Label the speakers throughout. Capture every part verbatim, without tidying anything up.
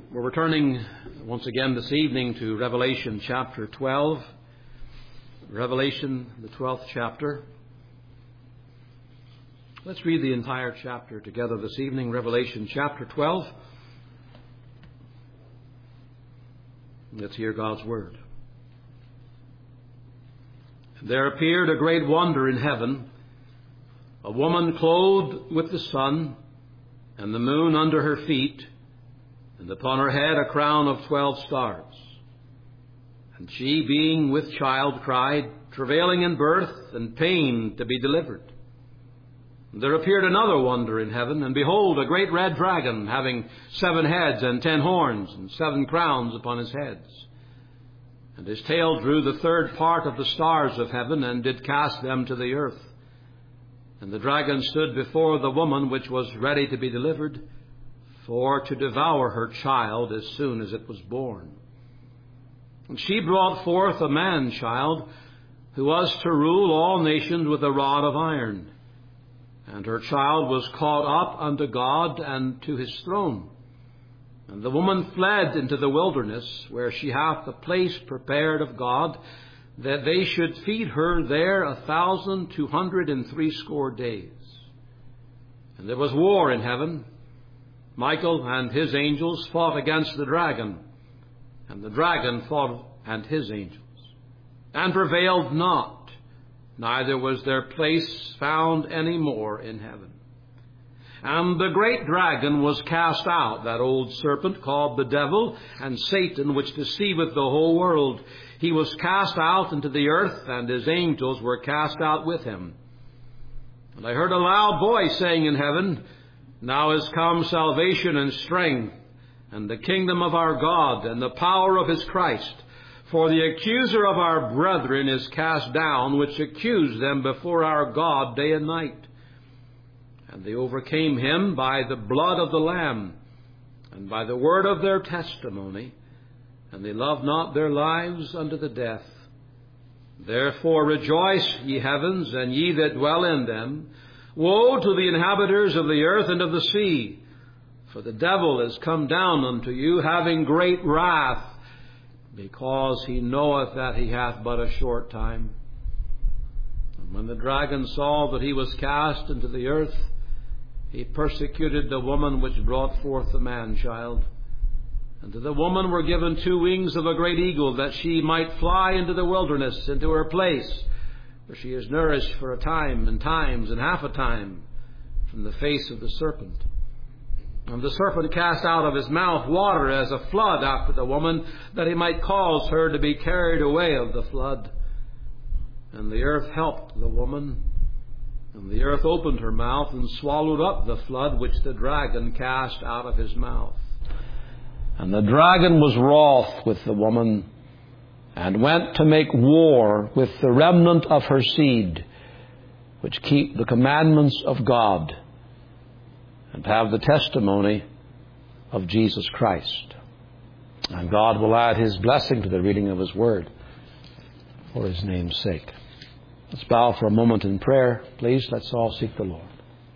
Speaker 1: We're returning once again this evening to Revelation chapter twelve. Revelation, the twelfth chapter. Let's read the entire chapter together this evening. Revelation chapter twelve. Let's hear God's word. There appeared a great wonder in heaven, a woman clothed with the sun, and the moon under her feet, and upon her head a crown of twelve stars. And she, being with child, cried, travailing in birth and pain to be delivered. And there appeared another wonder in heaven, and behold, a great red dragon, having seven heads and ten horns, and seven crowns upon his heads. And his tail drew the third part of the stars of heaven, and did cast them to the earth. And the dragon stood before the woman which was ready to be delivered, for to devour her child as soon as it was born. And she brought forth a man-child, who was to rule all nations with a rod of iron. And her child was caught up unto God and to his throne. And the woman fled into the wilderness, where she hath a place prepared of God, that they should feed her there a thousand two hundred and threescore days. And there was war in heaven. Michael and his angels fought against the dragon, and the dragon fought and his angels, and prevailed not, neither was their place found any more in heaven. And the great dragon was cast out, that old serpent called the devil and Satan, which deceiveth the whole world. He was cast out into the earth, and his angels were cast out with him. And I heard a loud voice saying in heaven, Now is come salvation and strength, and the kingdom of our God, and the power of his Christ. For the accuser of our brethren is cast down, which accused them before our God day and night. And they overcame him by the blood of the Lamb, and by the word of their testimony, and they loved not their lives unto the death. Therefore rejoice, ye heavens, and ye that dwell in them. Woe to the inhabitants of the earth and of the sea, for the devil is come down unto you, having great wrath, because he knoweth that he hath but a short time. And when the dragon saw that he was cast into the earth, he persecuted the woman which brought forth the man-child. And to the woman were given two wings of a great eagle, that she might fly into the wilderness, into her place, where she is nourished for a time and times and half a time from the face of the serpent. And the serpent cast out of his mouth water as a flood after the woman, that he might cause her to be carried away of the flood. And the earth helped the woman, and the earth opened her mouth and swallowed up the flood which the dragon cast out of his mouth. And the dragon was wroth with the woman, and went to make war with the remnant of her seed, which keep the commandments of God, and have the testimony of Jesus Christ. And God will add his blessing to the reading of his word for his name's sake. Let's bow for a moment in prayer. Please, let's all seek the Lord.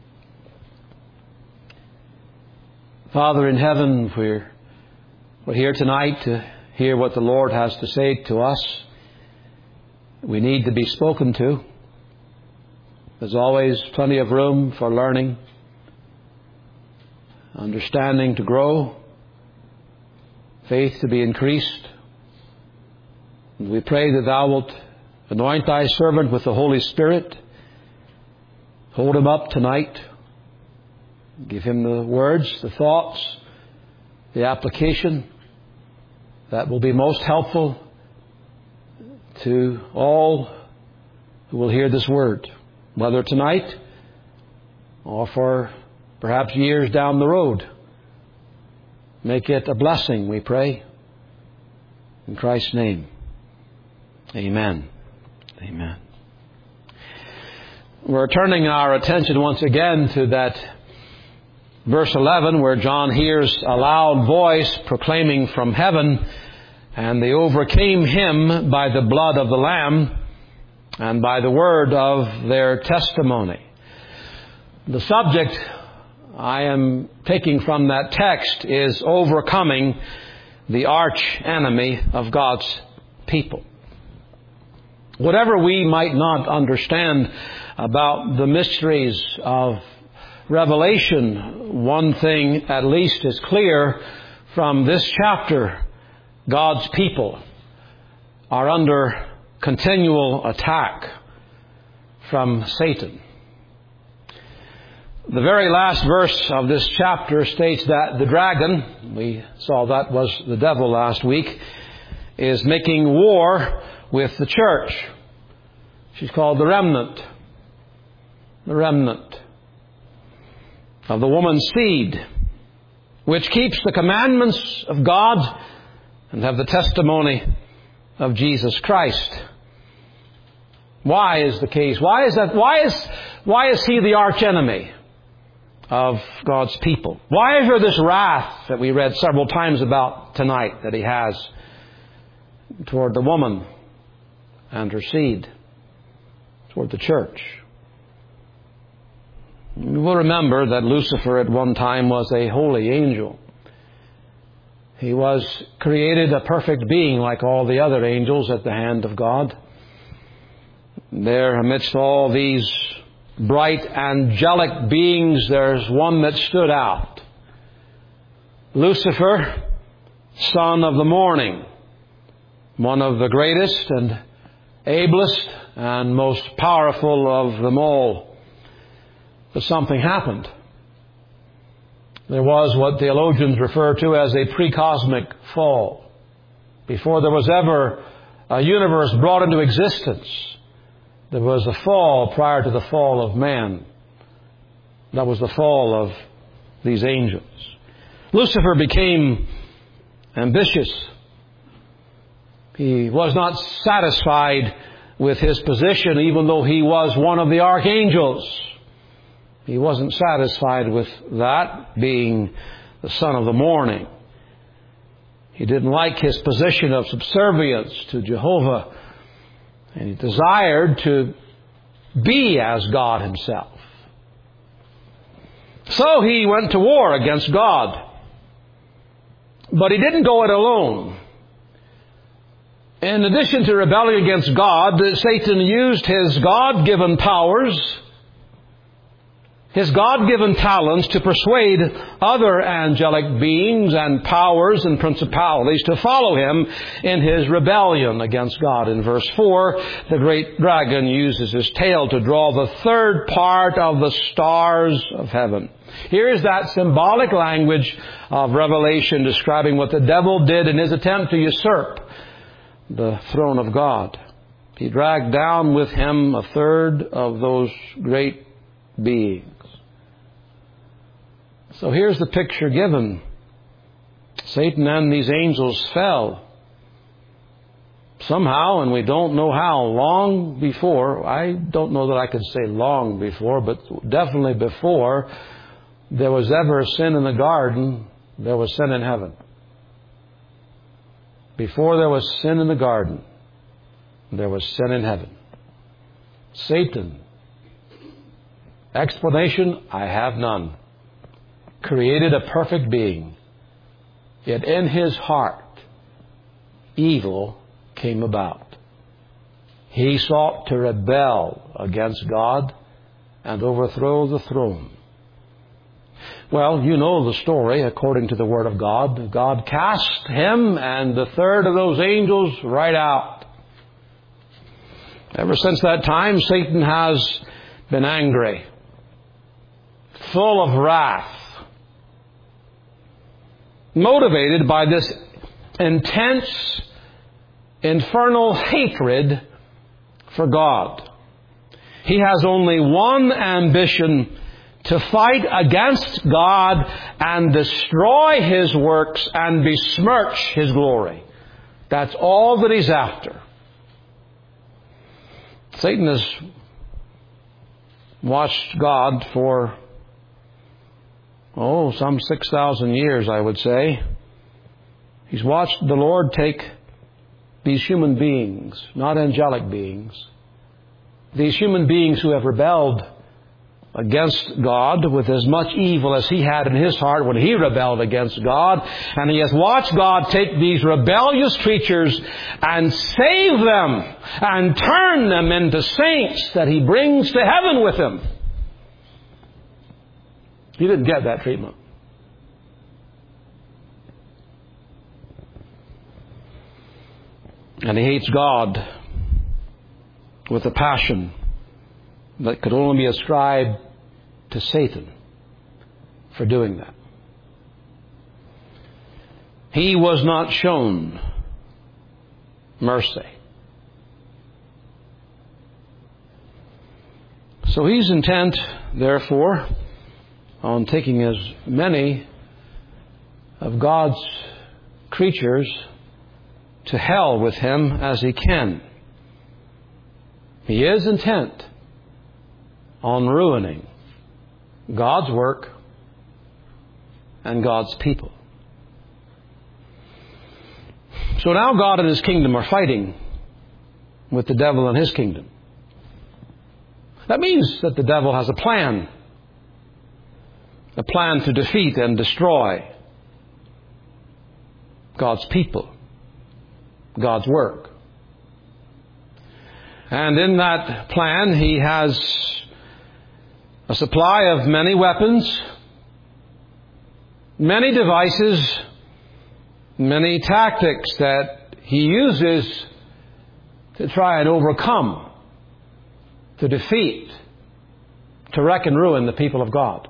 Speaker 1: Father in heaven, we're, we're here tonight to hear what the Lord has to say to us. We need to be spoken to. There's always plenty of room for learning, understanding to grow, faith to be increased. And we pray that thou wilt anoint thy servant with the Holy Spirit. Hold him up tonight. Give him the words, the thoughts, the application that will be most helpful to all who will hear this word, whether tonight or for perhaps years down the road. Make it a blessing, we pray. In Christ's name, amen. Amen. We're turning our attention once again to that verse eleven, where John hears a loud voice proclaiming from heaven, and they overcame him by the blood of the Lamb and by the word of their testimony. The subject I am taking from that text is overcoming the arch enemy of God's people. Whatever we might not understand about the mysteries of Revelation, one thing at least is clear from this chapter: God's people are under continual attack from Satan. The very last verse of this chapter states that the dragon, we saw that was the devil last week, is making war with the church. She's called the remnant. The remnant of the woman's seed, which keeps the commandments of God and have the testimony of Jesus Christ. Why is the case? Why is that? Why is, why is he the arch enemy of God's people? Why is there this wrath that we read several times about tonight that he has toward the woman and her seed, toward the church? You will remember that Lucifer at one time was a holy angel. He was created a perfect being like all the other angels at the hand of God. There, amidst all these bright angelic beings, there's one that stood out. Lucifer, son of the morning, one of the greatest and ablest and most powerful of them all. But something happened. There was what theologians refer to as a pre-cosmic fall. Before there was ever a universe brought into existence, there was a fall prior to the fall of man. That was the fall of these angels. Lucifer became ambitious. He was not satisfied with his position, even though he was one of the archangels. He wasn't satisfied with that, being the son of the morning. He didn't like his position of subservience to Jehovah, and he desired to be as God himself. So he went to war against God. But he didn't go it alone. In addition to rebelling against God, Satan used his God-given powers, his God-given talents, to persuade other angelic beings and powers and principalities to follow him in his rebellion against God. In verse four, the great dragon uses his tail to draw the third part of the stars of heaven. Here is that symbolic language of Revelation describing what the devil did in his attempt to usurp the throne of God. He dragged down with him a third of those great beings. So here's the picture given. Satan and these angels fell. Somehow, and we don't know how, long before, I don't know that I could say long before, but definitely before there was ever sin in the garden, there was sin in heaven. Before there was sin in the garden, there was sin in heaven. Satan, explanation, I have none, created a perfect being, yet in his heart evil came about. He sought to rebel against God and overthrow the throne. Well, you know the story according to the Word of God. God cast him and the third of those angels right out. Ever since that time, Satan has been angry, full of wrath, motivated by this intense, infernal hatred for God. He has only one ambition: to fight against God and destroy His works and besmirch His glory. That's all that he's after. Satan has watched God for, oh, some six thousand years, I would say. He's watched the Lord take these human beings, not angelic beings, these human beings who have rebelled
Speaker 2: against God with as much evil as he had in his heart when he rebelled against God. And he has watched God take these rebellious creatures and save them and turn them into saints that he brings to heaven with him. He didn't get that treatment. And he hates God with a passion that could only be ascribed to Satan for doing that. He was not shown mercy. So he's intent, therefore, on taking as many of God's creatures to hell with him as he can. He is intent on ruining God's work and God's people. So now God and his kingdom are fighting with the devil and his kingdom. That means that the devil has a plan. A plan to defeat and destroy God's people, God's work. And in that plan, he has a supply of many weapons, many devices, many tactics that he uses to try and overcome, to defeat, to wreck and ruin the people of God.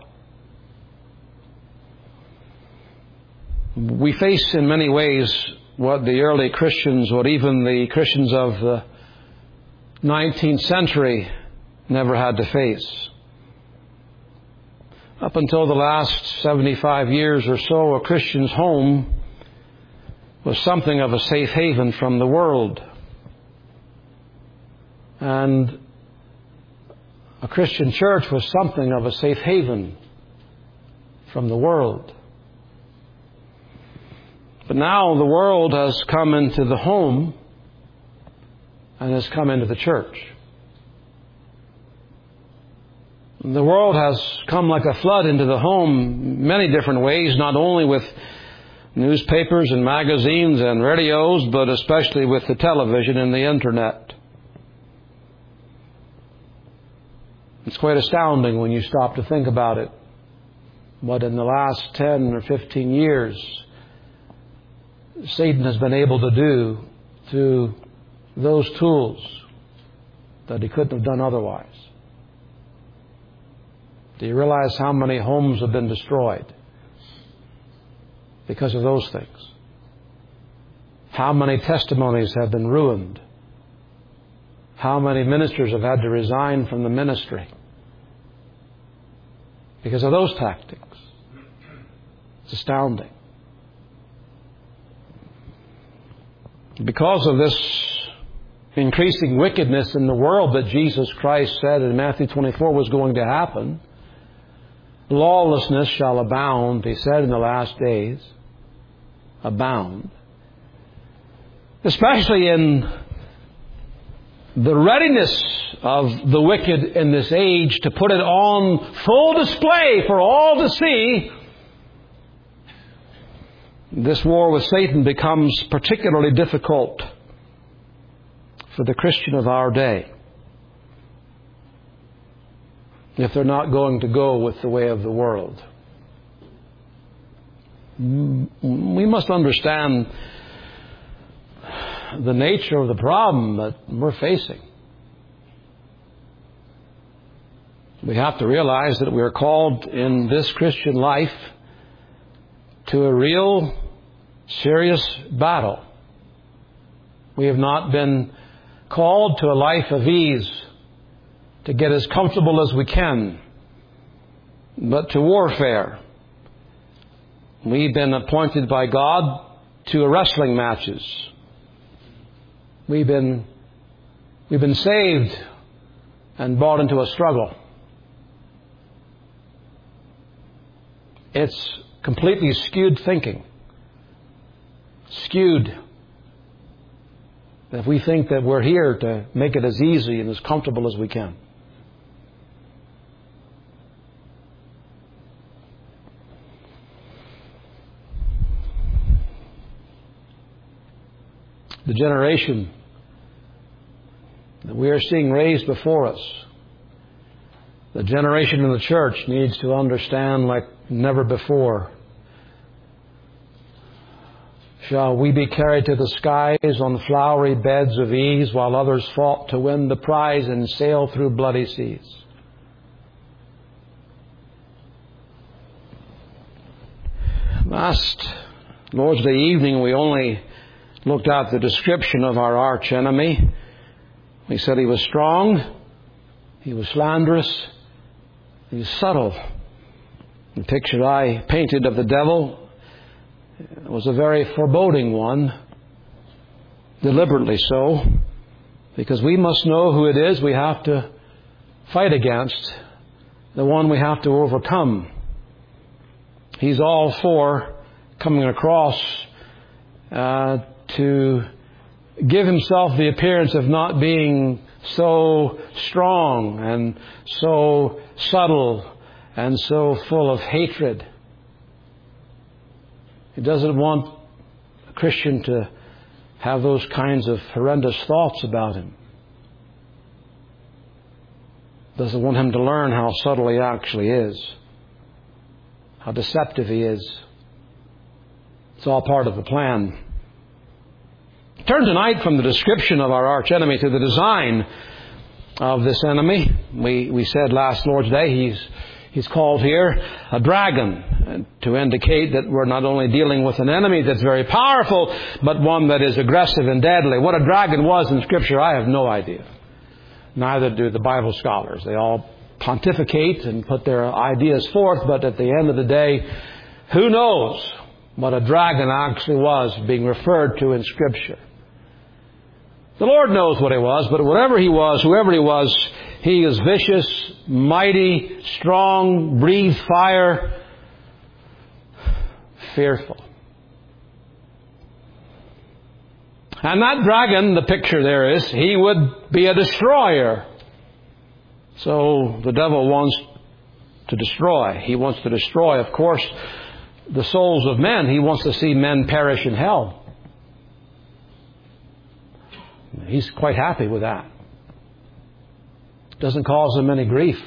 Speaker 2: We face in many ways what the early Christians, what even the Christians of the nineteenth century never had to face. Up until the last seventy-five years or so, a Christian's home was something of a safe haven from the world. And a Christian church was something of a safe haven from the world. But now the world has come into the home and has come into the church. The world has come like a flood into the home many different ways, not only with newspapers and magazines and radios, but especially with the television and the internet. It's quite astounding when you stop to think about it. What in the last ten or fifteen years Satan has been able to do through those tools that he couldn't have done otherwise. Do you realize how many homes have been destroyed because of those things? How many testimonies have been ruined? How many ministers have had to resign from the ministry because of those tactics? It's astounding. Because of this increasing wickedness in the world that Jesus Christ said in Matthew twenty-four was going to happen, lawlessness shall abound, he said, in the last days. Abound. Especially in the readiness of the wicked in this age to put it on full display for all to see. This war with Satan becomes particularly difficult for the Christian of our day if they're not going to go with the way of the world. We must understand the nature of the problem that we're facing. We have to realize that we are called in this Christian life to a real serious battle. We have not been called to a life of ease, to get as comfortable as we can, but to warfare. We've been appointed by God to wrestling matches. We've been, we've been saved and brought into a struggle. It's completely skewed thinking. Skewed. If we think that we're here to make it as easy and as comfortable as we can. the generation that we are seeing raised before us, the generation in the church needs to understand like never before. Shall we be carried to the skies on flowery beds of ease while others fought to win the prize and sail through bloody seas? Last Lord's Day evening, we only looked at the description of our arch enemy. We said he was strong, he was slanderous, he was subtle. The picture I painted of the devil was a very foreboding one, deliberately so, because we must know who it is we have to fight against, the one we have to overcome. He's all for coming across uh, to give himself the appearance of not being so strong and so subtle and so full of hatred. He doesn't want a Christian to have those kinds of horrendous thoughts about him. Doesn't want him to learn how subtle he actually is, how deceptive he is. It's all part of the plan. Turn tonight from the description of our arch enemy to the design of this enemy. We we said last Lord's Day he's he's called here a dragon, to indicate that we're not only dealing with an enemy that's very powerful, but one that is aggressive and deadly. What a dragon was in Scripture, I have no idea. Neither do the Bible scholars. They all pontificate and put their ideas forth, but at the end of the day, who knows what a dragon actually was being referred to in Scripture. The Lord knows what he was, but whatever he was, whoever he was, he is vicious, mighty, strong, breathed fire, fearful. And that dragon, the picture there is, he would be a destroyer. So the devil wants to destroy. He wants to destroy, of course, the souls of men. He wants to see men perish in hell. He's quite happy with that. Doesn't cause him any grief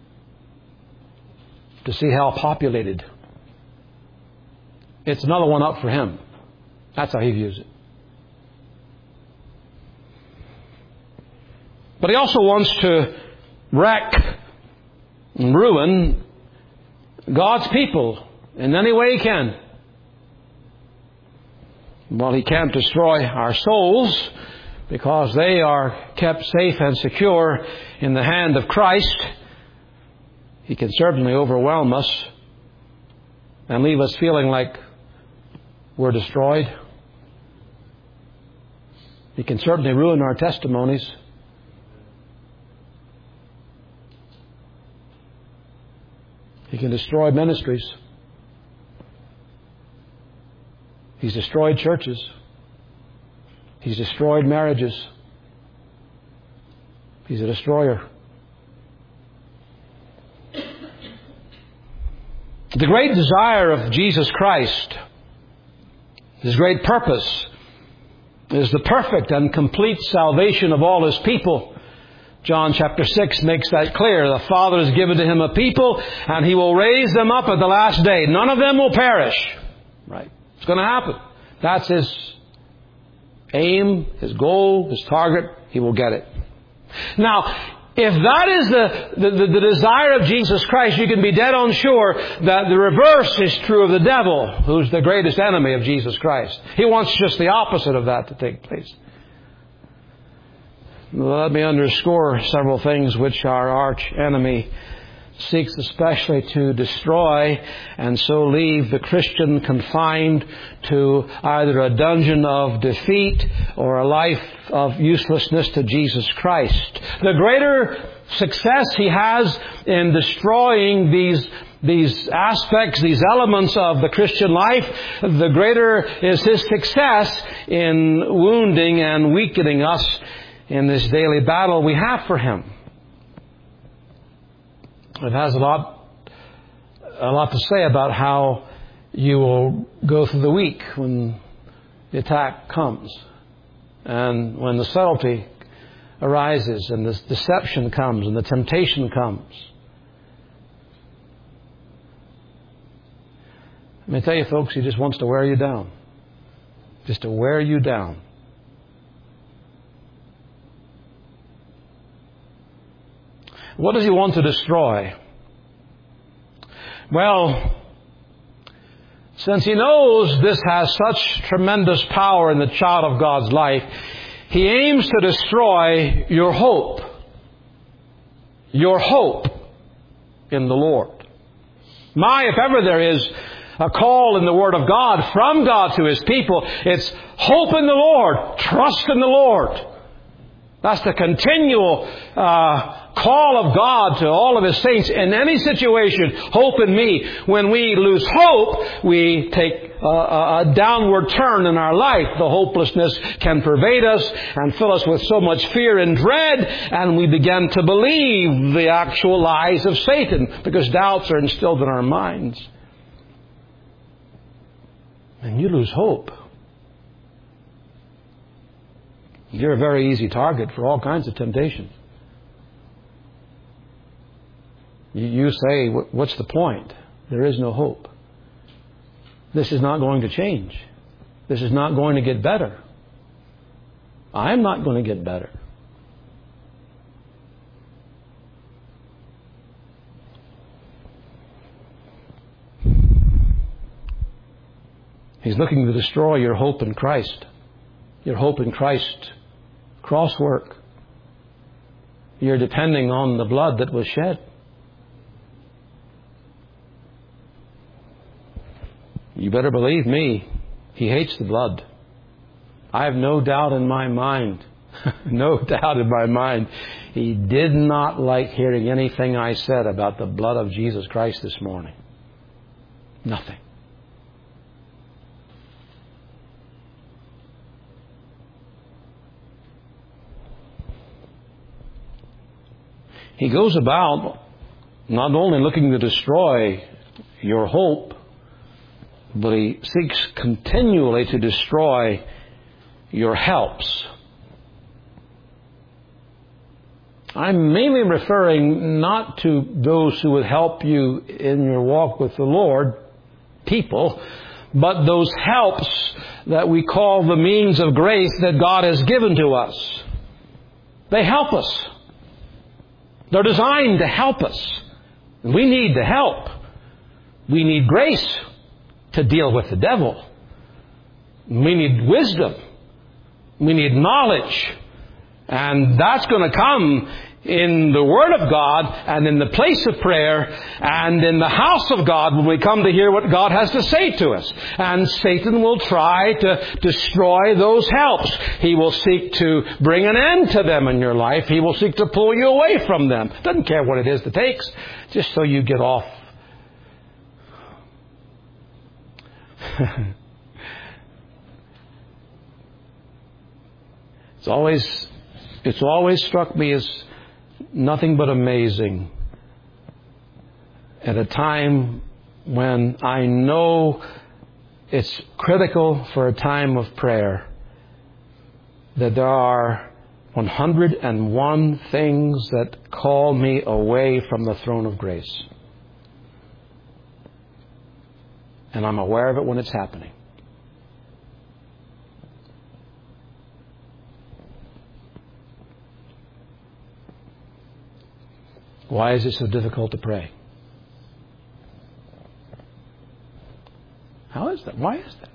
Speaker 2: to see hell populated. It's another one up for him. That's how he views it. But he also wants to wreck and ruin God's people in any way he can. Well, he can't destroy our souls because they are kept safe and secure in the hand of Christ. He can certainly overwhelm us and leave us feeling like we're destroyed. He can certainly ruin our testimonies. He can destroy ministries. He's destroyed churches. He's destroyed marriages. He's a destroyer. The great desire of Jesus Christ, His great purpose, is the perfect and complete salvation of all His people. John chapter six makes that clear. The Father has given to Him a people, and He will raise them up at the last day. None of them will perish. Right? It's going to happen. That's His aim, His goal, His target. He will get it. Now, if that is the, the, the desire of Jesus Christ, you can be dead on sure that the reverse is true of the devil, who's the greatest enemy of Jesus Christ. He wants just the opposite of that to take place. Let me underscore several things which our arch enemy seeks especially to destroy, and so leave the Christian confined to either a dungeon of defeat or a life of uselessness to Jesus Christ. The greater success he has in destroying these these aspects, these elements of the Christian life, the greater is his success in wounding and weakening us in this daily battle we have for him. It has a lot, a lot to say about how you will go through the week when the attack comes. And when the subtlety arises and the deception comes and the temptation comes, let me tell you, folks, he just wants to wear you down. Just to wear you down. What does he want to destroy? Well, since he knows this has such tremendous power in the child of God's life, he aims to destroy your hope. Your hope in the Lord. My, if ever there is a call in the Word of God from God to His people, it's hope in the Lord, trust in the Lord. That's the continual uh, call of God to all of His saints in any situation. Hope in me. When we lose hope, we take a, a downward turn in our life. The hopelessness can pervade us and fill us with so much fear and dread, and we begin to believe the actual lies of Satan because doubts are instilled in our minds. And you lose hope. You're a very easy target for all kinds of temptations. You say, what's the point? There is no hope. This is not going to change. This is not going to get better. I'm not going to get better. He's looking to destroy your hope in Christ. Your hope in Christ. Cross work. You're depending on the blood that was shed. You better believe me, he hates the blood. I have no doubt in my mind, no doubt in my mind, he did not like hearing anything I said about the blood of Jesus Christ this morning. Nothing. He goes about not only looking to destroy your hope, but he seeks continually to destroy your helps. I'm mainly referring not to those who would help you in your walk with the Lord, people, but those helps that we call the means of grace that God has given to us. They help us. They're designed to help us. We need the help. We need grace to deal with the devil. We need wisdom. We need knowledge. And that's going to come in the Word of God and in the place of prayer and in the house of God when we come to hear what God has to say to us. And Satan will try to destroy those helps. He will seek to bring an end to them in your life. He will seek to pull you away from them. Doesn't care what it is that takes, just so you get off. It's always, it's always struck me as nothing but amazing at a time when I know it's critical for a time of prayer that there are one hundred and one things that call me away from the throne of grace. And I'm aware of it when it's happening. Why is it so difficult to pray? How is that? Why is that?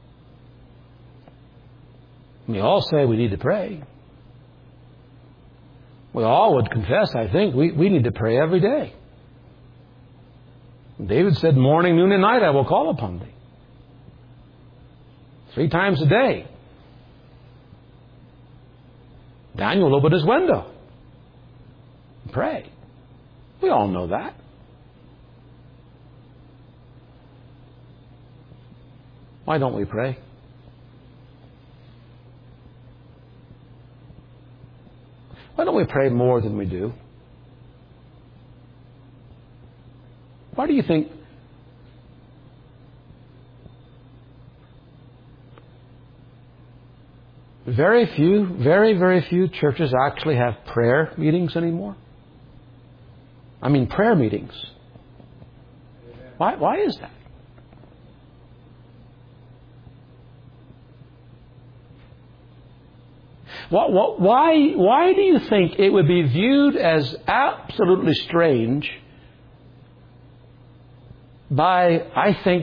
Speaker 2: We all say we need to pray. We all would confess, I think, we, we need to pray every day. David said, morning, noon, and night I will call upon thee. Three times a day. Daniel opened his window and pray. We all know that. Why don't we pray? Why don't we pray more than we do? Why do you think very few, very, very few churches actually have prayer meetings anymore. I mean prayer meetings. Why, why is that? Why, why do you think it would be viewed as absolutely strange by, I think,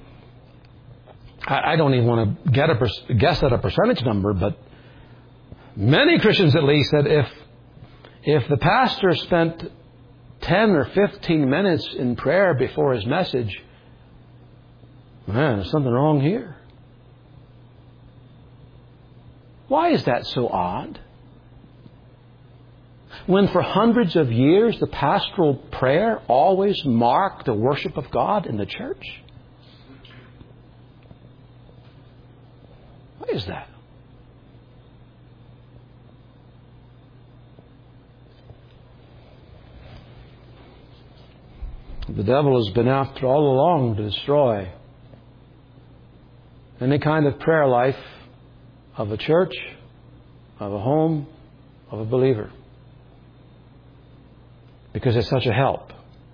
Speaker 2: I don't even want to get a, guess at a percentage number, but many Christians at least said if, if the pastor spent ten or fifteen minutes in prayer before his message, man, there's something wrong here. Why is that so odd? When for hundreds of years the pastoral prayer always marked the worship of God in the church? Why is that? The devil has been after all along to destroy any kind of prayer life of a church, of a home, of a believer. Because it's such a help.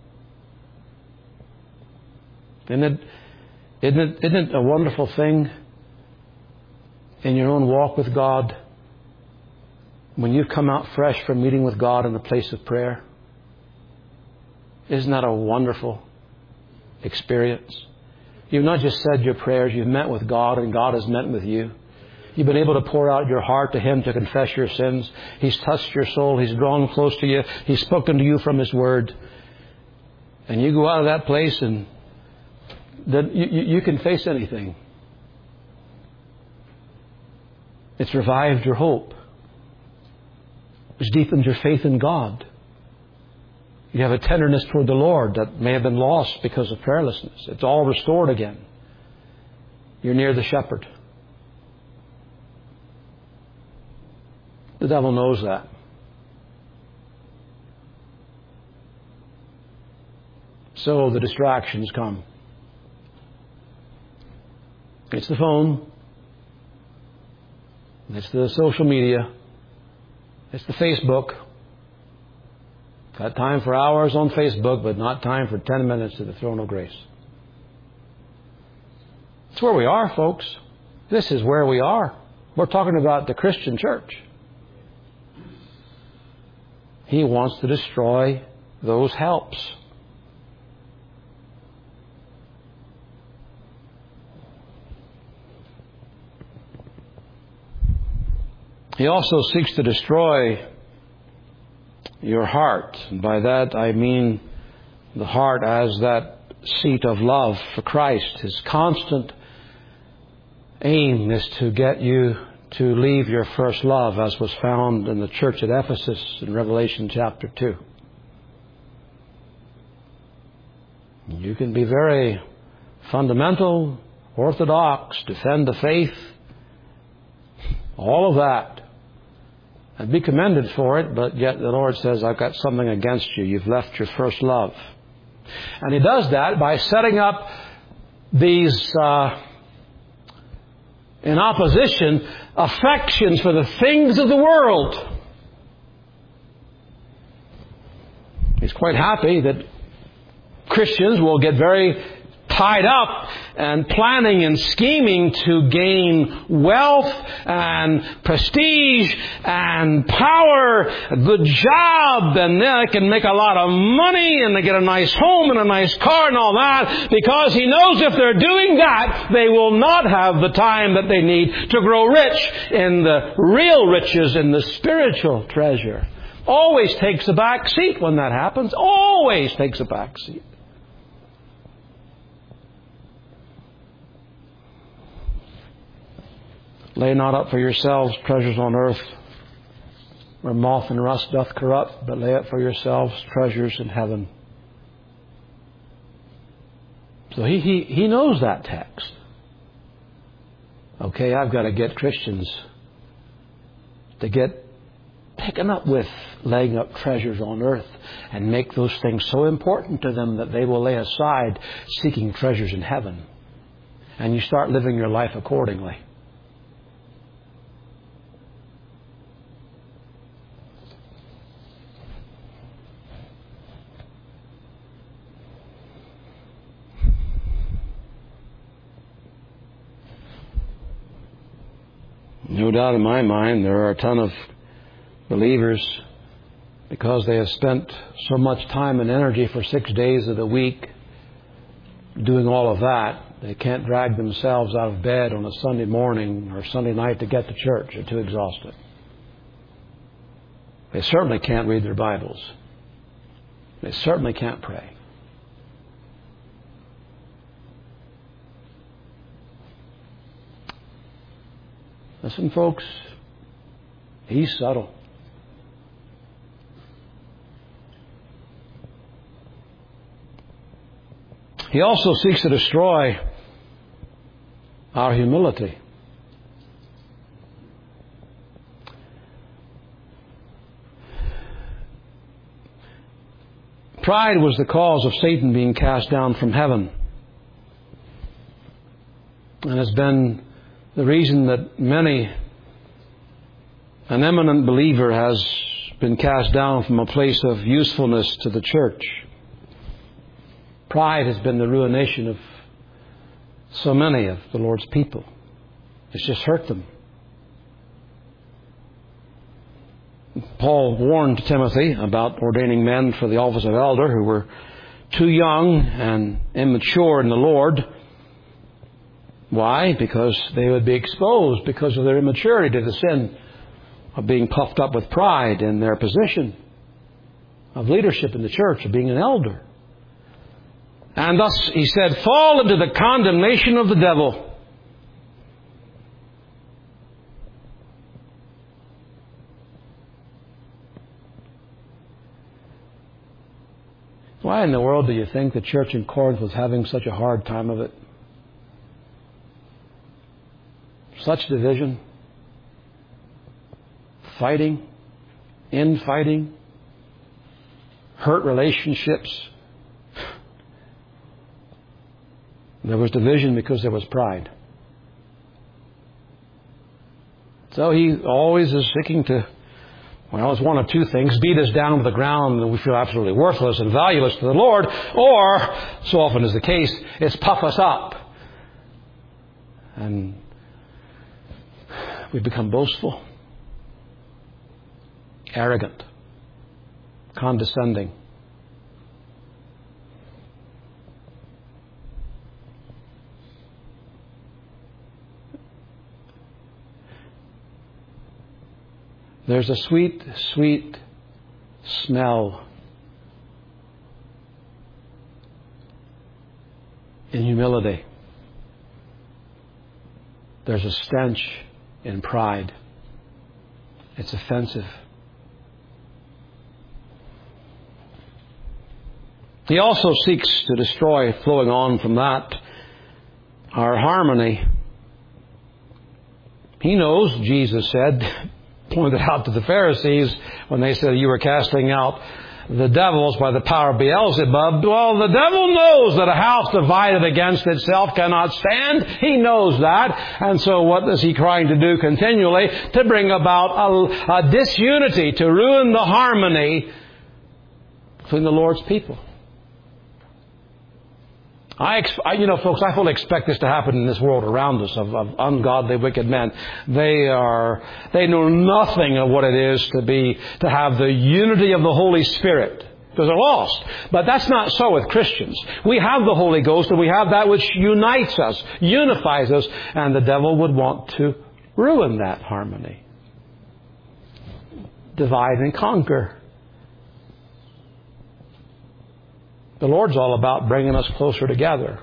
Speaker 2: Isn't it, isn't it, isn't it a wonderful thing in your own walk with God when you've come out fresh from meeting with God in the place of prayer? Isn't that a wonderful experience? You've not just said your prayers, you've met with God and God has met with you. You've been able to pour out your heart to Him to confess your sins. He's touched your soul. He's drawn close to you. He's spoken to you from His Word. And you go out of that place and then you, you, you can face anything. It's revived your hope. It's deepened your faith in God. You have a tenderness toward the Lord that may have been lost because of prayerlessness. It's all restored again. You're near the shepherd. The devil knows that. So the distractions come. It's the phone. It's the social media. It's the Facebook. Got time for hours on Facebook, but not time for ten minutes to the throne of grace. It's where we are, folks. This is where we are. We're talking about the Christian church. He wants to destroy those helps. He also seeks to destroy your heart. And by that I mean the heart as that seat of love for Christ. His constant aim is to get you to leave your first love, as was found in the church at Ephesus in Revelation chapter two. You can be very fundamental, orthodox, defend the faith, all of that, and be commended for it, but yet the Lord says, I've got something against you. You've left your first love. And He does that by setting up these uh, in opposition, affections for the things of the world. He's quite happy that Christians will get very tied up and planning and scheming to gain wealth and prestige and power, a good job, and they can make a lot of money and they get a nice home and a nice car and all that, because he knows if they're doing that, they will not have the time that they need to grow rich in the real riches, in the spiritual treasure. Always takes a back seat when that happens. Always takes a back seat. Lay not up for yourselves treasures on earth, where moth and rust doth corrupt, but lay up for yourselves treasures in heaven. So he, he, he knows that text. Okay, I've got to get Christians to get taken up with laying up treasures on earth and make those things so important to them that they will lay aside seeking treasures in heaven. And you start living your life accordingly. No doubt in my mind there are a ton of believers, because they have spent so much time and energy for six days of the week doing all of that, they can't drag themselves out of bed on a Sunday morning or Sunday night to get to church. They're too exhausted. They certainly can't read their Bibles. They certainly can't pray. Listen, folks, He's subtle. He also seeks to destroy our humility. Pride was the cause of Satan being cast down from heaven, and has been the reason that many, an eminent believer has been cast down from a place of usefulness to the church. Pride has been the ruination of so many of the Lord's people. It's just hurt them. Paul warned Timothy about ordaining men for the office of elder who were too young and immature in the Lord. Why? Because they would be exposed because of their immaturity to the sin of being puffed up with pride in their position of leadership in the church, of being an elder. And thus, he said, fall into the condemnation of the devil. Why in the world do you think the church in Corinth was having such a hard time of it? Such division, fighting, infighting, hurt relationships. There was division because there was pride. So he always is seeking to, well, it's one of two things: beat us down to the ground and we feel absolutely worthless and valueless to the Lord, or, so often is the case, it's puff us up. And we become boastful, arrogant, condescending. There's a sweet, sweet smell in humility. There's a stench in pride. It's offensive. He also seeks to destroy, flowing on from that, our harmony. He knows, Jesus said, pointed out to the Pharisees when they said you were casting out the devils by the power of Beelzebub. Well, the devil knows that a house divided against itself cannot stand. He knows that. And so what is he trying to do continually? To bring about a, a disunity, to ruin the harmony between the Lord's people. I, I, you know, folks, I fully expect this to happen in this world around us of, of ungodly, wicked men. They are, they know nothing of what it is to be, to have the unity of the Holy Spirit. Because they're lost. But that's not so with Christians. We have the Holy Ghost and we have that which unites us, unifies us, and the devil would want to ruin that harmony. Divide and conquer. The Lord's all about bringing us closer together.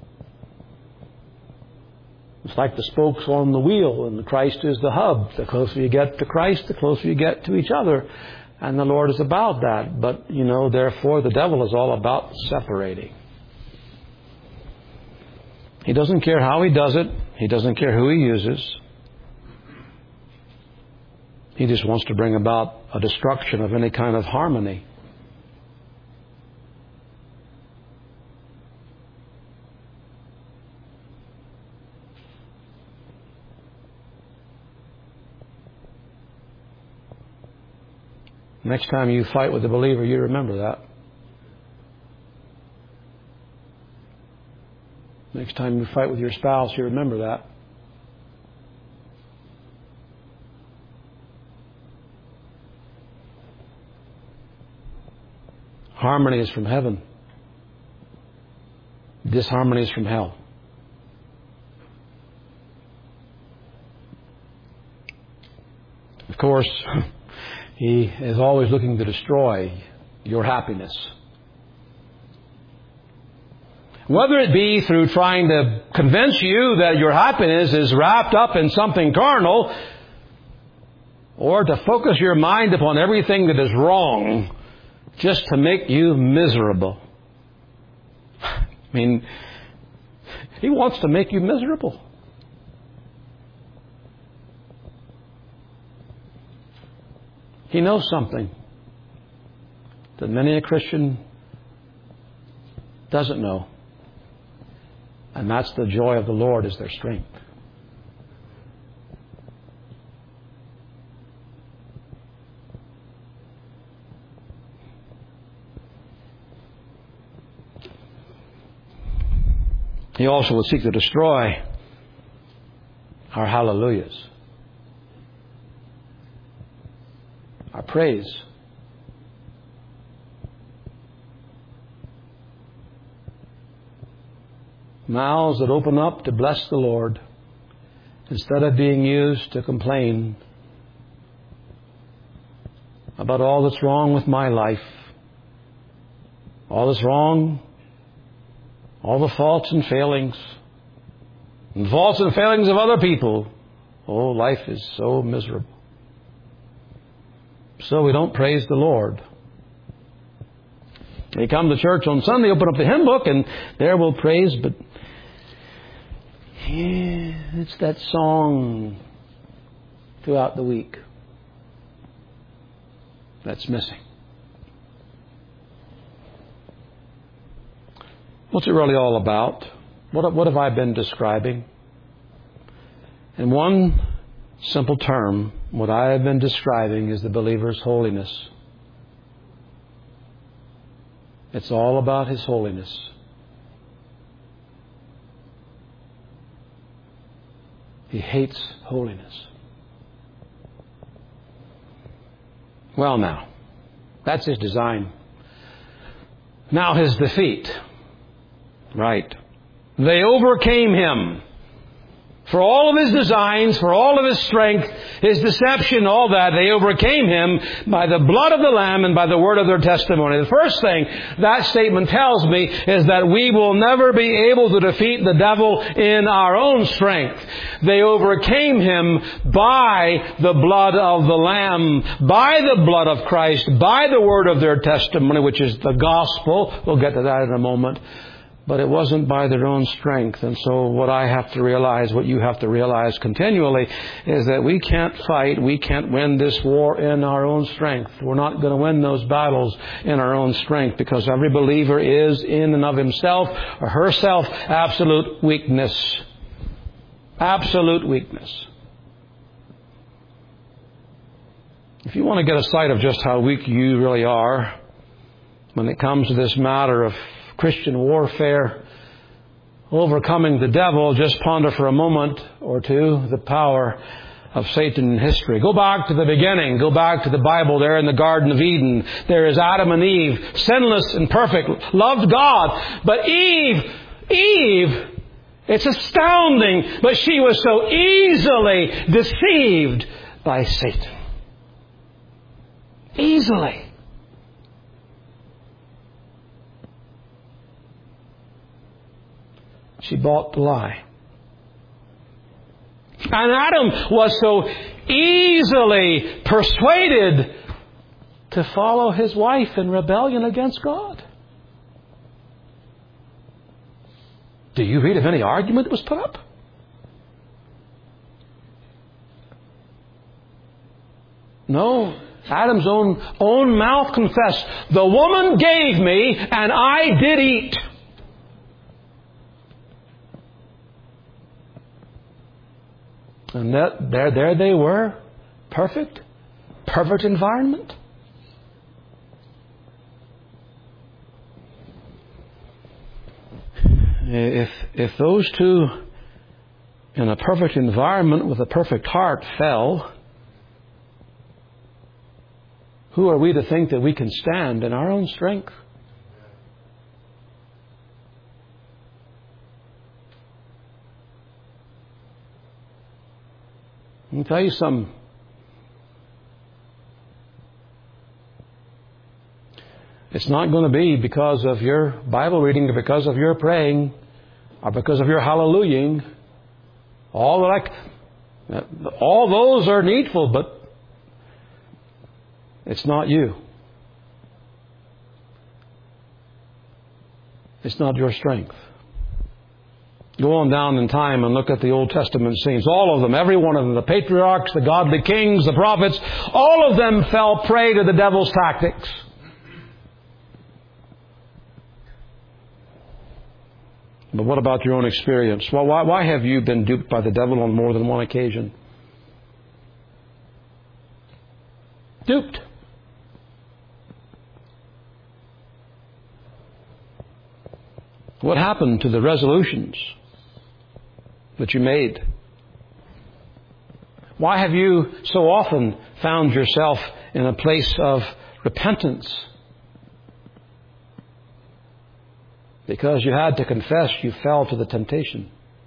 Speaker 2: It's like the spokes on the wheel, and Christ is the hub. The closer you get to Christ, the closer you get to each other. And the Lord is about that. But, you know, therefore, the devil is all about separating. He doesn't care how he does it. He doesn't care who he uses. He just wants to bring about a destruction of any kind of harmony. Next time you fight with a believer, you remember that. Next time you fight with your spouse, you remember that. Harmony is from heaven. Disharmony is from hell. Of course, he is always looking to destroy your happiness. Whether it be through trying to convince you that your happiness is wrapped up in something carnal, or to focus your mind upon everything that is wrong, just to make you miserable. I mean, he wants to make you miserable. He knows something that many a Christian doesn't know. And that's the joy of the Lord is their strength. He also will seek to destroy our hallelujahs, our praise. Mouths that open up to bless the Lord instead of being used to complain about all that's wrong with my life, all that's wrong, all the faults and failings, and faults and failings of other people. Oh, life is so miserable. So we don't praise the Lord. They come to church on Sunday, open up the hymn book, and there we'll praise, but yeah, it's that song throughout the week that's missing. What's it really all about? What, what have I been describing? In one simple term, what I have been describing is the believer's holiness. It's all about his holiness. He hates holiness. Well, now, that's his design. Now his defeat. Right. They overcame him. For all of his designs, for all of his strength, his deception, all that, they overcame him by the blood of the Lamb and by the word of their testimony. The first thing that statement tells me is that we will never be able to defeat the devil in our own strength. They overcame him by the blood of the Lamb, by the blood of Christ, by the word of their testimony, which is the gospel. We'll get to that in a moment. But it wasn't by their own strength. And so what I have to realize, what you have to realize continually, is that we can't fight, we can't win this war in our own strength. We're not going to win those battles in our own strength, because every believer is in and of himself or herself absolute weakness. Absolute weakness. If you want to get a sight of just how weak you really are when it comes to this matter of Christian warfare, overcoming the devil, just ponder for a moment or two the power of Satan in history. Go back to the beginning. Go back to the Bible there in the Garden of Eden. There is Adam and Eve, sinless and perfect, loved God. But Eve, Eve, it's astounding, but she was so easily deceived by Satan. Easily. She bought the lie. And Adam was so easily persuaded to follow his wife in rebellion against God. Do you read of any argument that was put up? No. Adam's own, own mouth confessed, "The woman gave me, and I did eat." And that, there, there they were, perfect, perfect environment. If if those two in a perfect environment with a perfect heart fell, who are we to think that we can stand in our own strength? Let me tell you something. It's not going to be because of your Bible reading or because of your praying or because of your hallelujahing. All that I, all those are needful, but it's not you. It's not your strength. Go on down in time and look at the Old Testament saints. All of them, every one of them, the patriarchs, the godly kings, the prophets, all of them fell prey to the devil's tactics. But what about your own experience? Well, why, why have you been duped by the devil on more than one occasion? Duped. What happened to the resolutions that you made? Why have you so often found yourself in a place of repentance? Because you had to confess you fell to the temptation.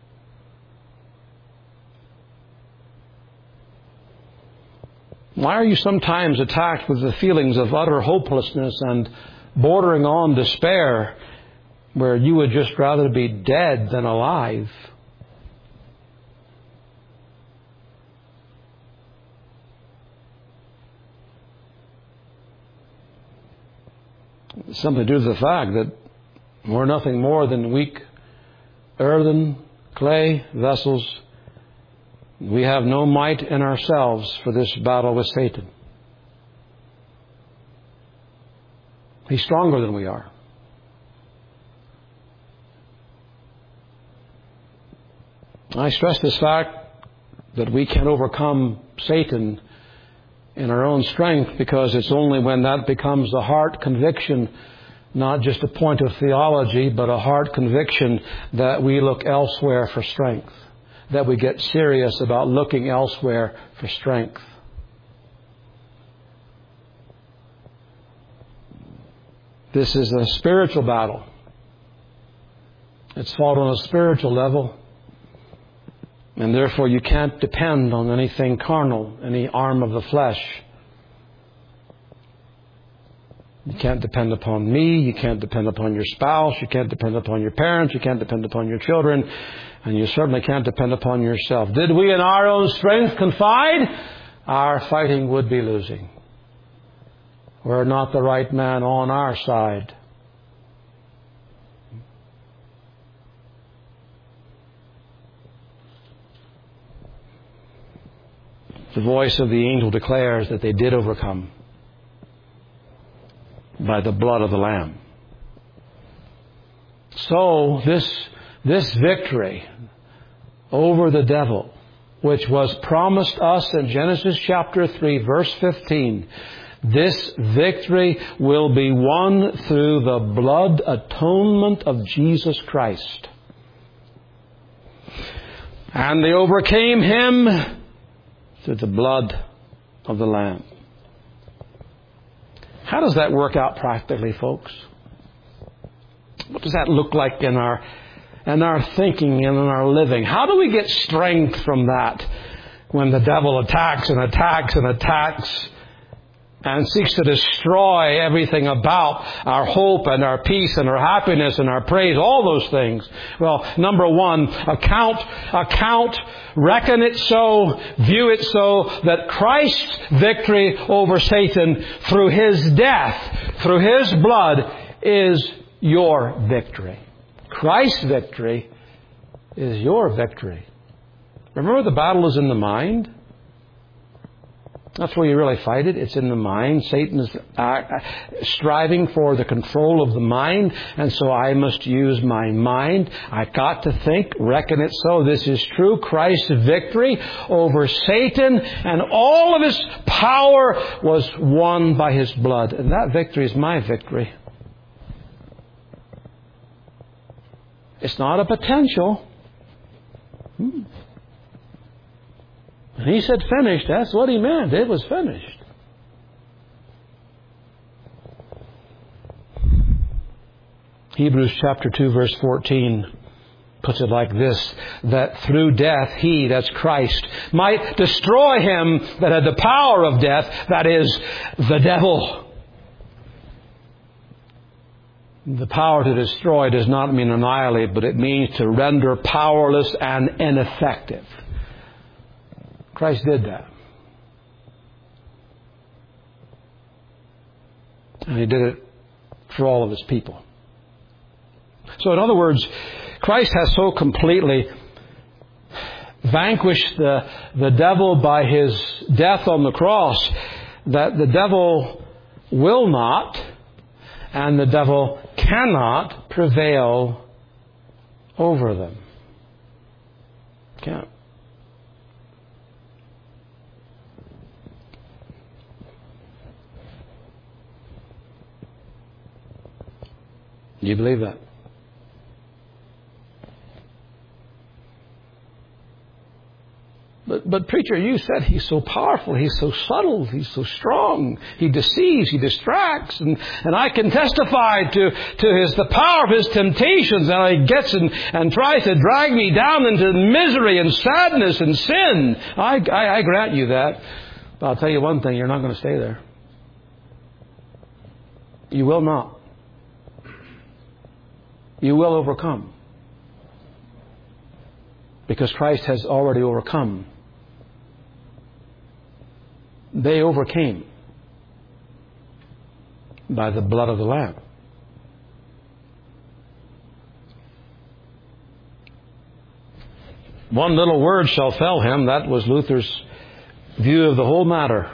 Speaker 2: Why are you sometimes attacked with the feelings of utter hopelessness and bordering on despair, where you would just rather be dead than alive? It's something to do with the fact that we're nothing more than weak earthen, clay vessels. We have no might in ourselves for this battle with Satan. He's stronger than we are. I stress this fact that we can overcome Satan in our own strength, because it's only when that becomes a heart conviction, not just a point of theology, but a heart conviction, that we look elsewhere for strength, that we get serious about looking elsewhere for strength. This is a spiritual battle. It's fought on a spiritual level. And therefore you can't depend on anything carnal, any arm of the flesh. You can't depend upon me. You can't depend upon your spouse. You can't depend upon your parents. You can't depend upon your children. And you certainly can't depend upon yourself. Did we in our own strength confide, our fighting would be losing. We're not the right man on our side. The voice of the angel declares that they did overcome by the blood of the Lamb. So this, this victory over the devil, which was promised us in Genesis chapter three, verse fifteen, this victory will be won through the blood atonement of Jesus Christ. And they overcame him through the blood of the Lamb. How does that work out practically, folks? What does that look like in our in our thinking and in our living? How do we get strength from that when the devil attacks and attacks and attacks and seeks to destroy everything about our hope and our peace and our happiness and our praise, all those things? Well, number one, account, account, reckon it so, view it so that Christ's victory over Satan through His death, through His blood, is your victory. Christ's victory is your victory. Remember, the battle is in the mind. That's where you really fight it. It's in the mind. Satan is uh, striving for the control of the mind, and so I must use my mind. I got to think, reckon it so. This is true. Christ's victory over Satan and all of his power was won by His blood. And that victory is my victory. It's not a potential. Hmm. And He said finished. That's what He meant. It was finished. Hebrews chapter two, verse fourteen puts it like this, that through death He, that's Christ, might destroy him that had the power of death, that is, the devil. The power to destroy does not mean annihilate, but it means to render powerless and ineffective. Christ did that. And He did it for all of His people. So in other words, Christ has so completely vanquished the, the devil by His death on the cross that the devil will not and the devil cannot prevail over them. Can't. Do you believe that? But, but preacher, you said He's so powerful, He's so subtle, He's so strong, He deceives, He distracts, and, and I can testify to, to his the power of His temptations, and He gets and, and tries to drag me down into misery and sadness and sin. I, I, I grant you that. But I'll tell you one thing, you're not going to stay there. You will not. You will overcome. Because Christ has already overcome. They overcame by the blood of the Lamb. One little word shall fell him. That was Luther's view of the whole matter.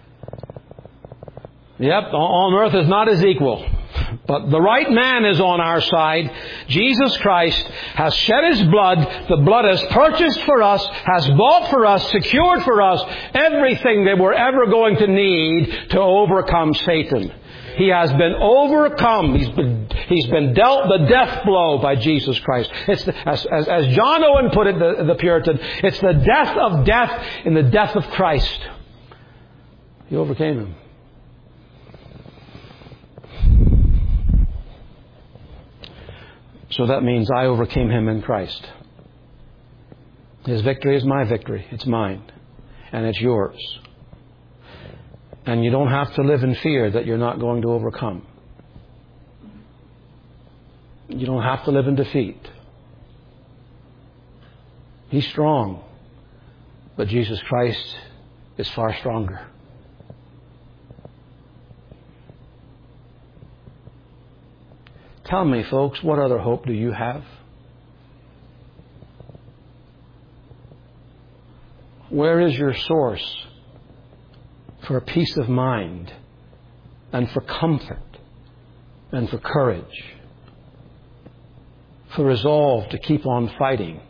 Speaker 2: Yep, on earth is not his equal. But the right man is on our side. Jesus Christ has shed His blood. The blood has purchased for us, has bought for us, secured for us everything that we're ever going to need to overcome Satan. He has been overcome. He's been, he's been dealt the death blow by Jesus Christ. It's the, as, as, as John Owen put it, the, the Puritan, it's the death of death in the death of Christ. He overcame him. So that means I overcame Him in Christ. His victory is my victory. It's mine. And it's yours. And you don't have to live in fear that you're not going to overcome. You don't have to live in defeat. He's strong. But Jesus Christ is far stronger. Tell me, folks, what other hope do you have? Where is your source for peace of mind and for comfort and for courage, for resolve to keep on fighting?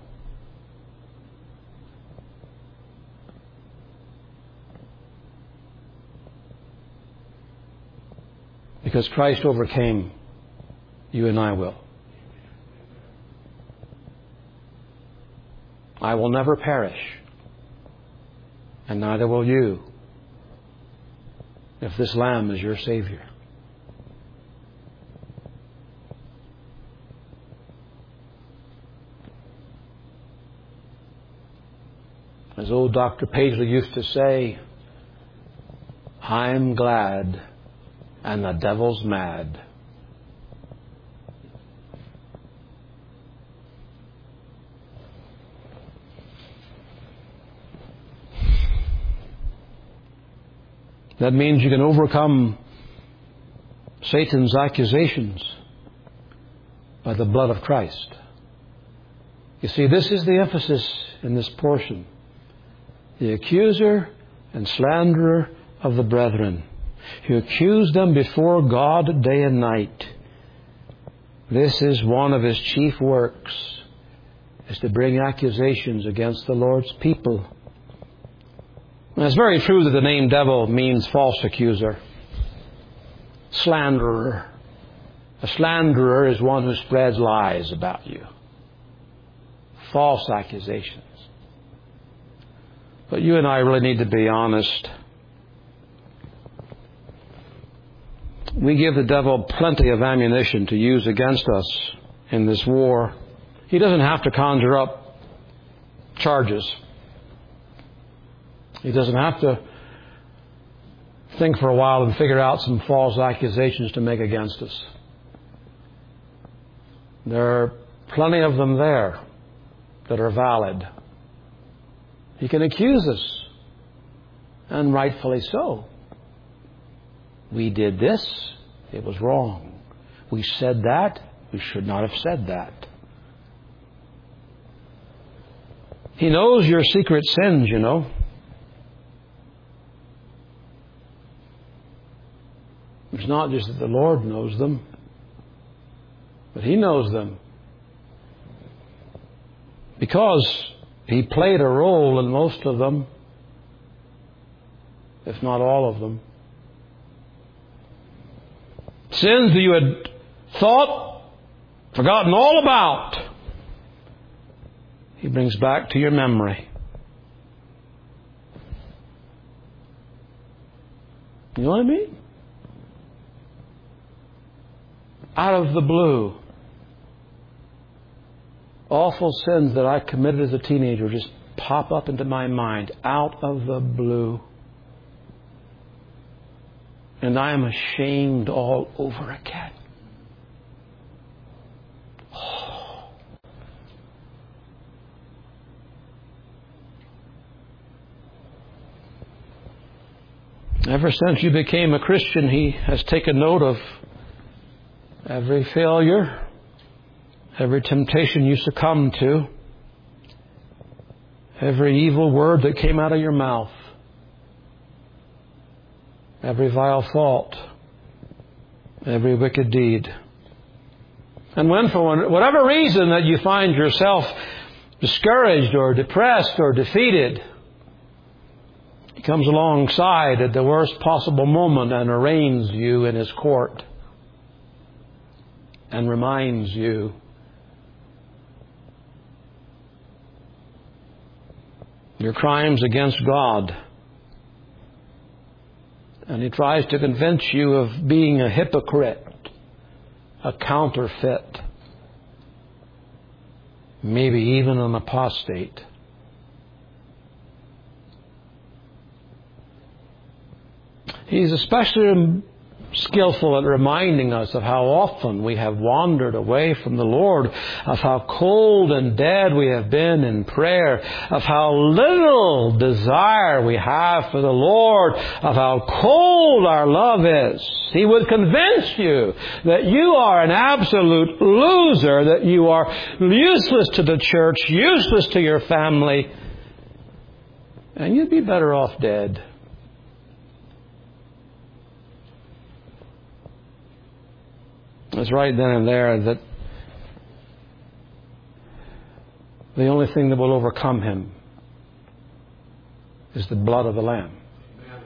Speaker 2: Because Christ overcame, you and I will. I will never perish, and neither will you, if this Lamb is your Savior. As old Doctor Paisley used to say, I'm glad and the devil's mad. That means you can overcome Satan's accusations by the blood of Christ. You see, this is the emphasis in this portion. The accuser and slanderer of the brethren. You accuse them before God day and night. This is one of his chief works, is to bring accusations against the Lord's people. And it's very true that the name devil means false accuser, slanderer. A slanderer is one who spreads lies about you, false accusations. But you and I really need to be honest. We give the devil plenty of ammunition to use against us in this war. He doesn't have to conjure up charges. He doesn't have to think for a while and figure out some false accusations to make against us. There are plenty of them there that are valid. He can accuse us, and rightfully so. We did this, it was wrong. We said that, we should not have said that. He knows your secret sins, you know. It's not just that the Lord knows them, but He knows them. Because He played a role in most of them, if not all of them. Sins that you had thought, forgotten all about, He brings back to your memory. You know what I mean? Out of the blue. Awful sins that I committed as a teenager just pop up into my mind out of the blue. And I am ashamed all over again. Oh. Ever since you became a Christian, He has taken note of every failure, every temptation you succumbed to, every evil word that came out of your mouth, every vile thought, every wicked deed. And when for whatever reason that you find yourself discouraged or depressed or defeated, He comes alongside at the worst possible moment and arraigns you in His court and reminds you your crimes against God. And He tries to convince you of being a hypocrite, a counterfeit, maybe even an apostate. He's especially skillful at reminding us of how often we have wandered away from the Lord, of how cold and dead we have been in prayer, of how little desire we have for the Lord, of how cold our love is. He would convince you that you are an absolute loser, that you are useless to the church, useless to your family, and you'd be better off dead. It's right then and there that the only thing that will overcome him is the blood of the Lamb. Amen.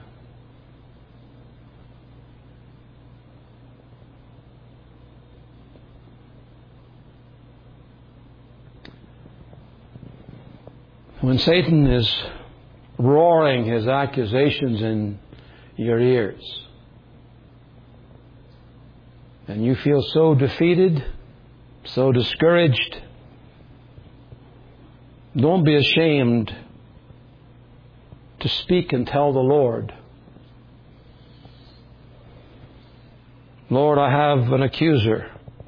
Speaker 2: When Satan is roaring his accusations in your ears, and you feel so defeated, so discouraged, don't be ashamed to speak and tell the Lord, Lord, I have an accuser.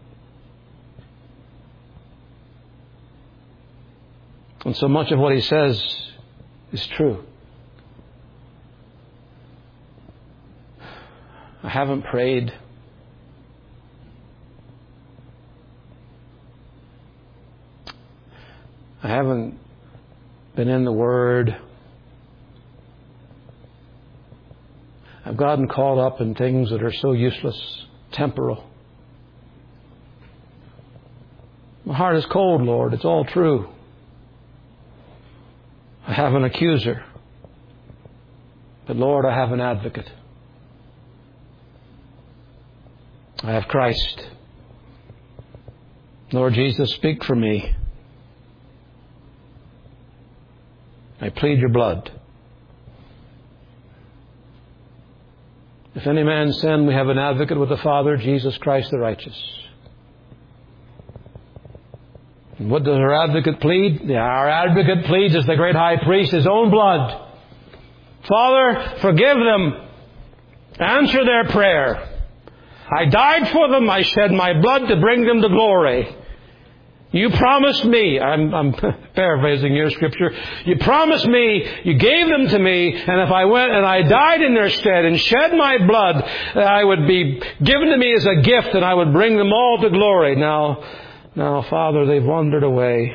Speaker 2: And so much of what he says is true. I haven't prayed. I haven't been in the Word. I've gotten caught up in things that are so useless, temporal. My heart is cold, Lord. It's all true. I have an accuser. But Lord, I have an advocate. I have Christ. Lord Jesus, speak for me. I plead your blood. If any man sin, we have an advocate with the Father, Jesus Christ the righteous. What does our advocate plead? Yeah, our advocate pleads as the great high priest, his own blood. Father, forgive them. Answer their prayer. I died for them. I shed my blood to bring them to glory. You promised me, I'm, I'm paraphrasing your scripture, you promised me, you gave them to me, and if I went and I died in their stead and shed my blood, I would be given to me as a gift and I would bring them all to glory. Now, now, Father, they've wandered away.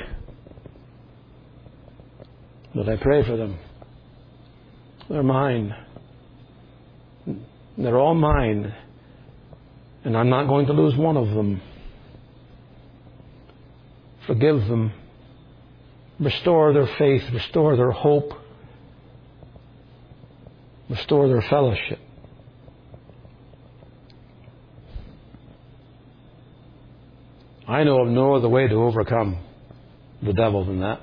Speaker 2: But I pray for them. They're mine. They're all mine. And I'm not going to lose one of them. Forgive them. Restore their faith. Restore their hope. Restore their fellowship. I know of no other way to overcome the devil than that.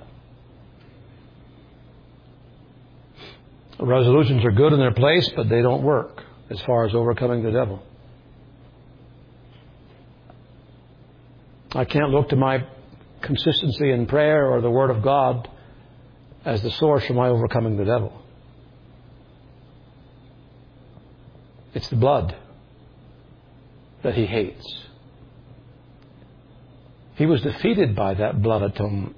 Speaker 2: Resolutions are good in their place, but they don't work as far as overcoming the devil. I can't look to my consistency in prayer or the Word of God as the source for my overcoming the devil. It's the blood that he hates. He was defeated by that blood atonement.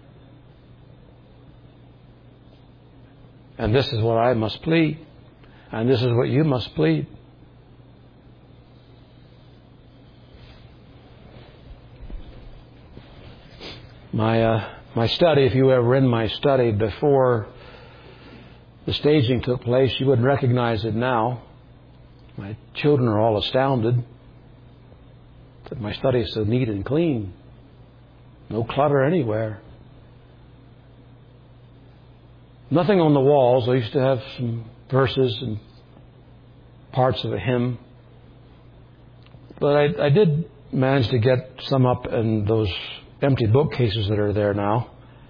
Speaker 2: And this is what I must plead. And this is what you must plead. My uh, my study, if you were ever in my study before the staging took place, you wouldn't recognize it now. My children are all astounded that my study is so neat and clean. No clutter anywhere. Nothing on the walls. I used to have some verses and parts of a hymn. But I, I did manage to get some up in those empty bookcases that are there now.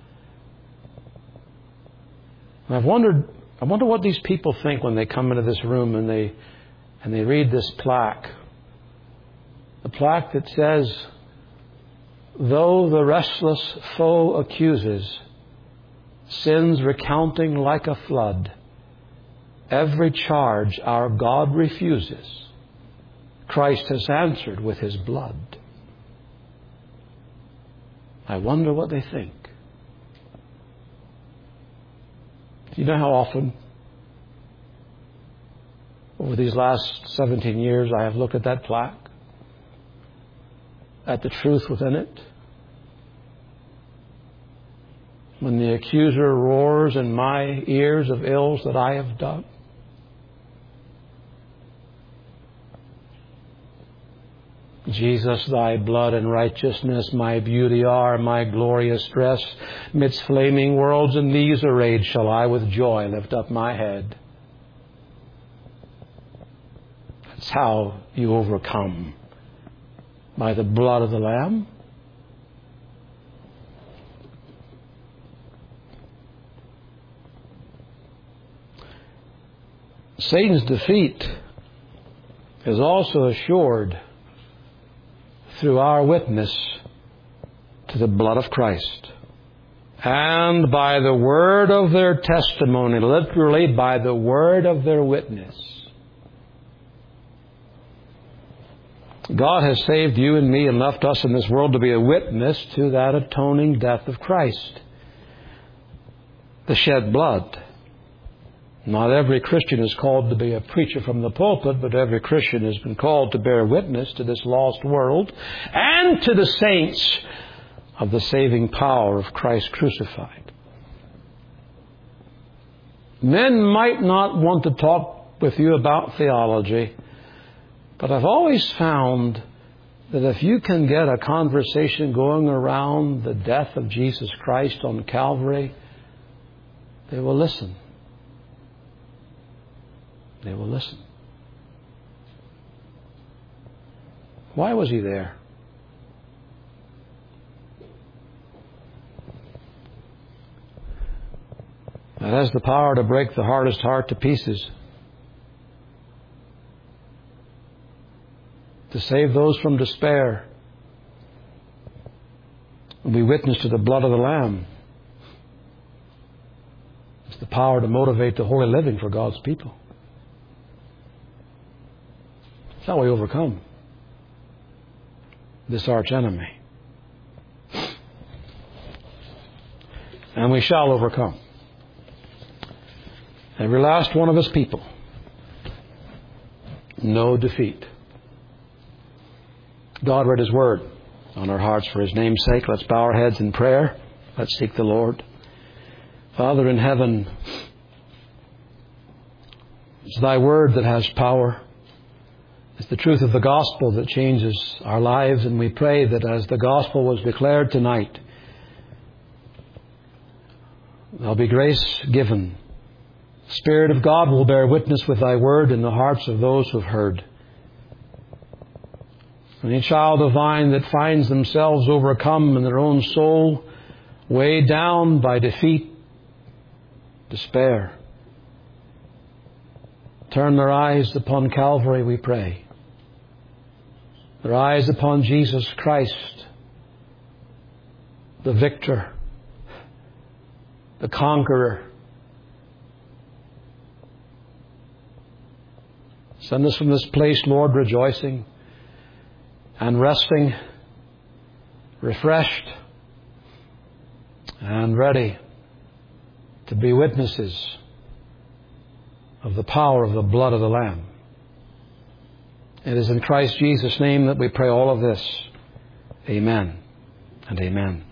Speaker 2: And I've wondered, I wonder what these people think when they come into this room and they and they read this plaque. The plaque that says, though the restless foe accuses, sins recounting like a flood, every charge our God refuses, Christ has answered with His blood. I wonder what they think. Do you know how often over these last seventeen years I have looked at that plaque, at the truth within it? When the accuser roars in my ears of ills that I have done, Jesus, thy blood and righteousness, my beauty are, my glorious dress. Midst flaming worlds in these arrayed, shall I with joy lift up my head. That's how you overcome. By the blood of the Lamb. Satan's defeat is also assured through our witness to the blood of Christ. And by the word of their testimony, literally by the word of their witness. God has saved you and me and left us in this world to be a witness to that atoning death of Christ. The shed blood. Not every Christian is called to be a preacher from the pulpit, but every Christian has been called to bear witness to this lost world and to the saints of the saving power of Christ crucified. Men might not want to talk with you about theology, but I've always found that if you can get a conversation going around the death of Jesus Christ on Calvary, they will listen. They will listen. Why was He there? It has the power to break the hardest heart to pieces. To save those from despair. We witness to the blood of the Lamb. It's the power to motivate the holy living for God's people. That's how we overcome this arch enemy. And we shall overcome. Every last one of His people. No defeat. God read His Word on our hearts for His name's sake. Let's bow our heads in prayer. Let's seek the Lord. Father in heaven, it's Thy Word that has power. It's the truth of the gospel that changes our lives, and we pray that as the gospel was declared tonight, there'll be grace given. The Spirit of God will bear witness with Thy Word in the hearts of those who have heard. Any child of Thine that finds themselves overcome in their own soul, weighed down by defeat, despair, turn their eyes upon Calvary, we pray. Their eyes upon Jesus Christ, the victor, the conqueror. Send us from this place, Lord, rejoicing and resting, refreshed and ready to be witnesses of the power of the blood of the Lamb. It is in Christ Jesus' name that we pray all of this. Amen and amen.